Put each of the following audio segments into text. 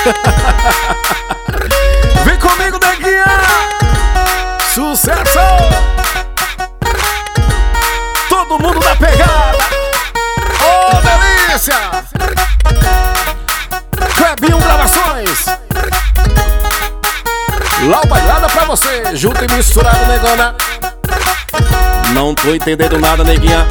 Vem comigo, neguinha. Sucesso. Todo mundo na pegada. Oh, delícia. Clebinho Gravações. Lá o bailada pra você. Junto e misturado, negona. Não tô entendendo nada, neguinha.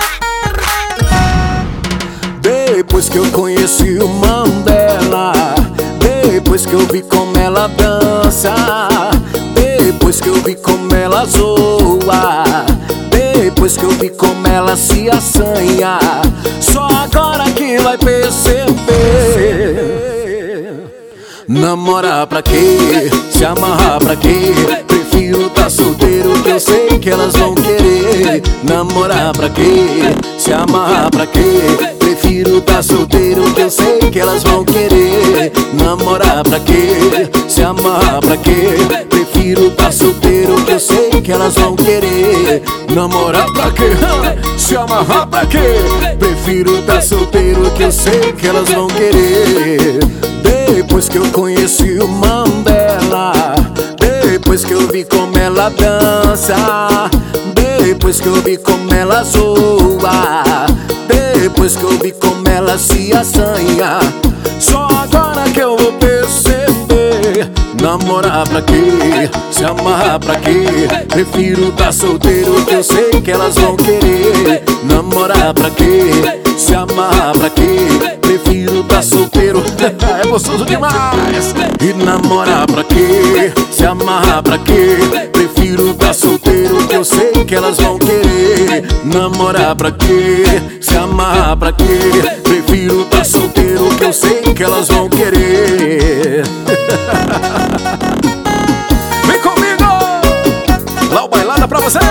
Depois que eu conheci o Mandela, depois que eu vi como ela dança, depois que eu vi como ela zoa, depois que eu vi como ela se assanha, só agora que vai perceber. Namorar pra quê? Se amarrar pra quê? Prefiro tá solteiro que eu sei que elas vão querer. Namorar pra quê? Se amarrar pra quê? Prefiro tá solteiro que eu sei que elas vão querer. Namorar pra quê? Se amarrar pra quê? Prefiro tá solteiro que eu sei que elas vão querer. Namorar pra quê? Se amarrar pra quê? Prefiro tá solteiro que eu sei que elas vão querer. Depois que eu conheci o Mandela, depois que eu vi como ela dança, depois que eu vi como ela zoa, depois que eu vi como ela se assanha, só agora que eu vou perceber. Namorar pra quê? Se amarrar pra quê? Prefiro tá solteiro que eu sei que elas vão querer. Namorar pra quê? Se amarrar pra quê? Prefiro tá solteiro. É gostoso demais. E namorar pra quê? Se amarrar pra quê? Prefiro tá solteiro que eu sei que elas vão querer. Namorar pra quê? Se amarrar pra quê? Prefiro tá solteiro que eu sei que elas vão querer. Vem comigo. Lá o bailada pra você.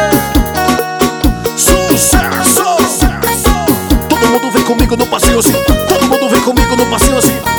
Sucesso. Todo mundo vem comigo no passinho assim. Todo mundo vem comigo no passinho assim.